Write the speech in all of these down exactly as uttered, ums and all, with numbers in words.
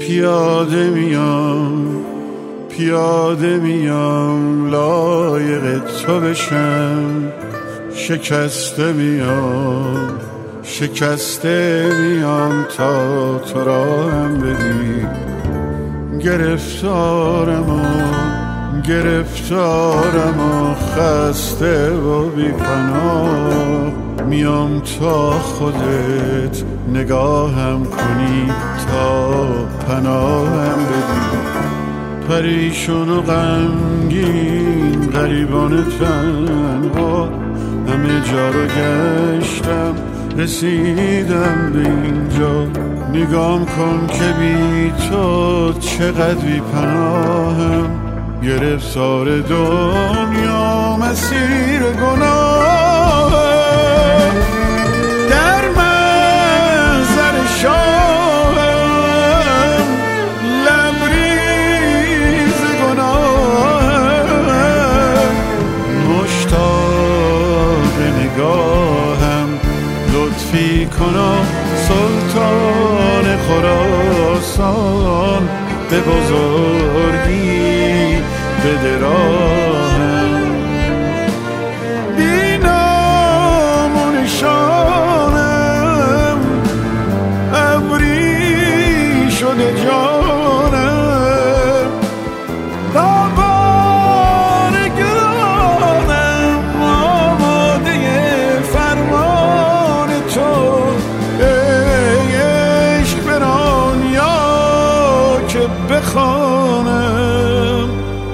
پیاده میام پیاده میام لایق تو بشم، شکسته میام شکسته میام تا تو را هم بدی. گرفتارم و گرفتارم و خسته و بی پناه، میام تا خودت نگاهم کنی تا پناهم بدی. پریشون و غمگین غریبان تنها همه جا رو گشتم، رسیدم به اینجا. نگام کن که بی تو چقدر بی پناهم، گرفتار دنیا مسیر گناهم. در منظر شاهم لبریز گناهم، مشتاق نگاهم لطفی کنا سلطان خراسان، به بزرگی بده راهم. بی نام و نشانم ابری شده جانم، تابان گرانم آماده فرمان تو. ای عشق بران یا که بخوانم.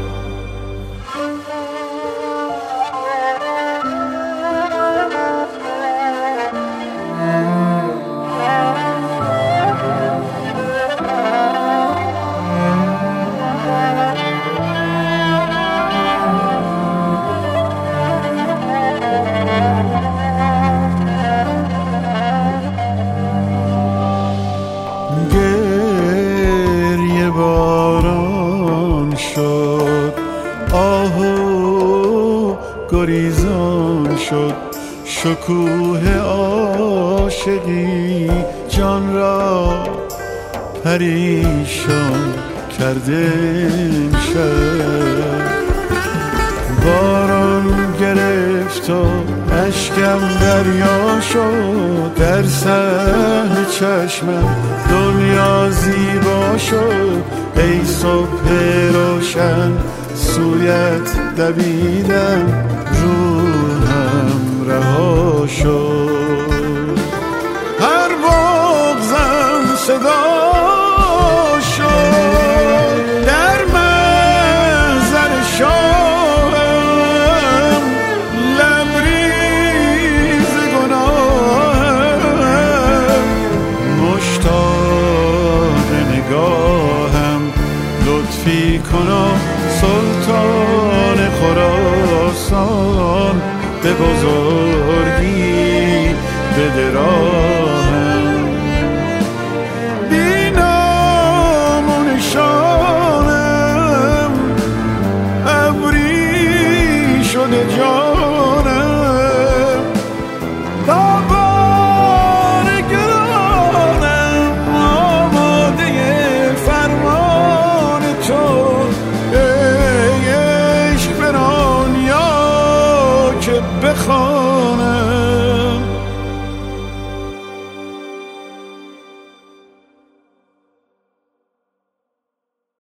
گریه باران شد، آهو گریزان شد، شکوه عاشقی جان را پریشان کرده امشب. باران گرفت و اشکم دریا شد، در صحن چشمم دنیا زیبا شد. ای صبح روشن سویت دویدم، روحم رها شد. هر بغضم صدا شد، در منظر شاهم لبریز گناهم، مشتاق نگاهم لطفی کنا سلطان خراسان، به بزرگی بده راهم. بی نام و نشانم ابری شده جانم، تابان گرانم آماده فرمان تو. ای عشق بران یا که بخوانم.